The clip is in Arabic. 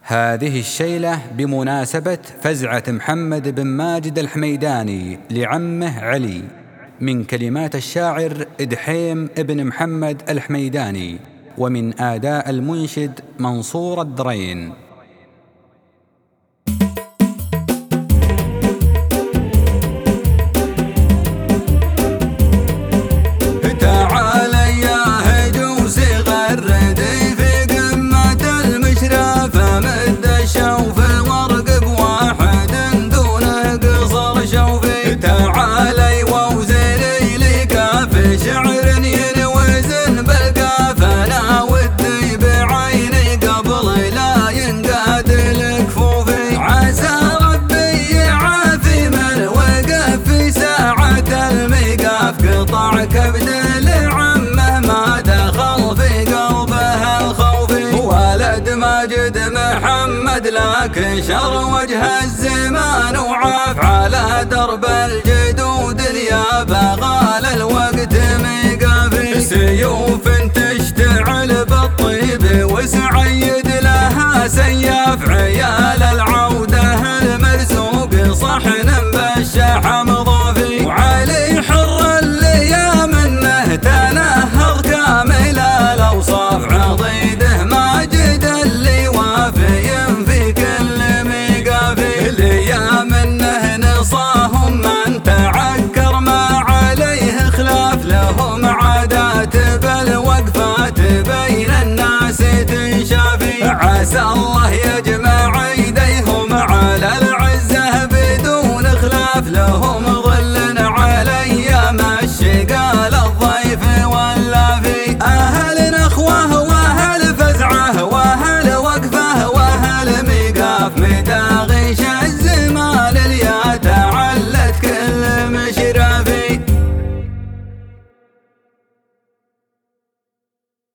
هذه الشيلة بمناسبة فزعة محمد بن ماجد الحميداني لعمه علي، من كلمات الشاعر إدحيم ابن محمد الحميداني، ومن آداء المنشد منصور الدرين. كبد لعمه ما دخل في قلبه الخوف، ولد ماجد محمد لكن شر وجه الزمان وعاف على درب الجدود اليابا غال الوقت ميقافي. سيوف تشتعل بالطيب وسعيد لها سياف، عيال العودة المرزوق صحن بالشحم ضافي، وعلي حر تنهض كامل الأوصاف، عضيده ماجد اللي وافي في كل ميقافي. اللي منه نصاهم من تعكر ما عليه خلاف، لهم عادات بالوقفات بين الناس تنشافي. عسى الله يجمع ايديهم على العزة بدون خلاف، لهم